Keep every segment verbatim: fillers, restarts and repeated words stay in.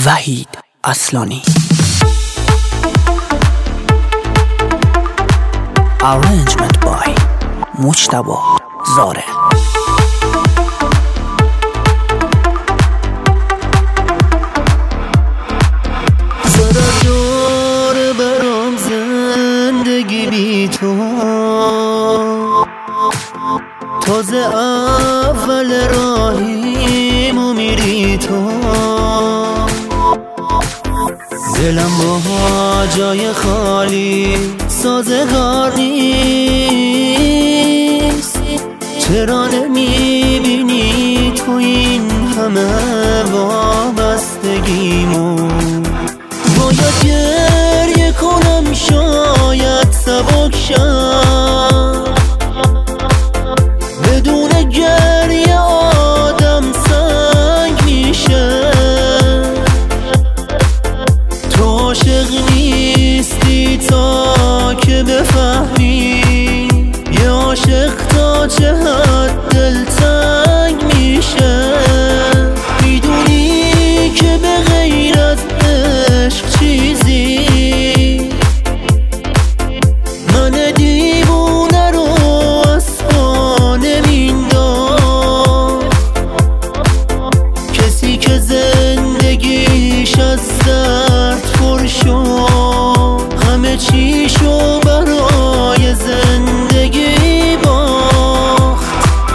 وحید اصلانی. Arrangement by مجتبی زاره. زرار برام زندگی بی تو، تازه اول راهیم و میری تو. دلم با جای خالی سازگار نیست. چرا نمیبینی تو این همه وابستگیمو؟ باید گریه کنم شاید سبک شم، بدون گریه آدم سنگ میشه. تو عاشق نیستی تا که بفهمی، یه عاشق تا چه حد دلتنگ میشه. میدونی که به غیر از عشق چیزی من دیوونه رو از پا نمینداز. کسی که زندگیش از درد پر شد، همه چیشو برای زندگی باخت.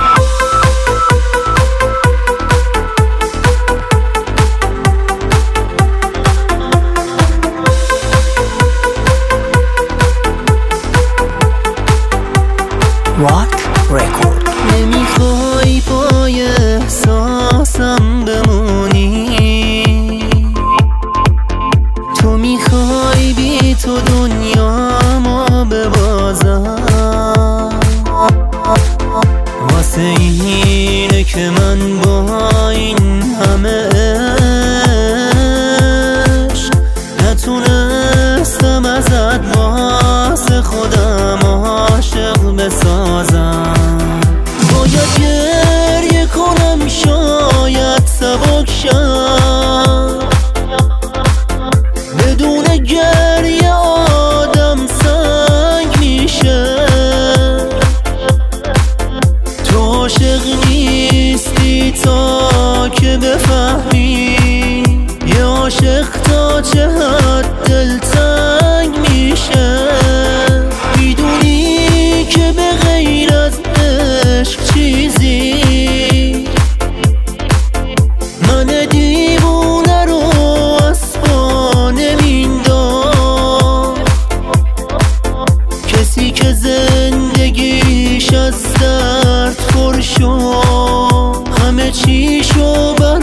What record؟ نمیخوای پای احساسم بمونی، تو میخوای بی تو دنیامو ببازم. واسه اینه که من با این همه عشق نتونستم ازت واسه خودم عاشق بسازم. باید گریه کنم شاید سبک شم، بدون گریه آدم سنگ میشه. تو عاشق نیستی تا که بفهمی، یه عاشق تا چه حد دلتنگ میشه. میدونی که به غیر از عشق چیزی من دیوونه رو از پا نمینداز. کسی که زندگیش از درد پر شد، همه چیشو بر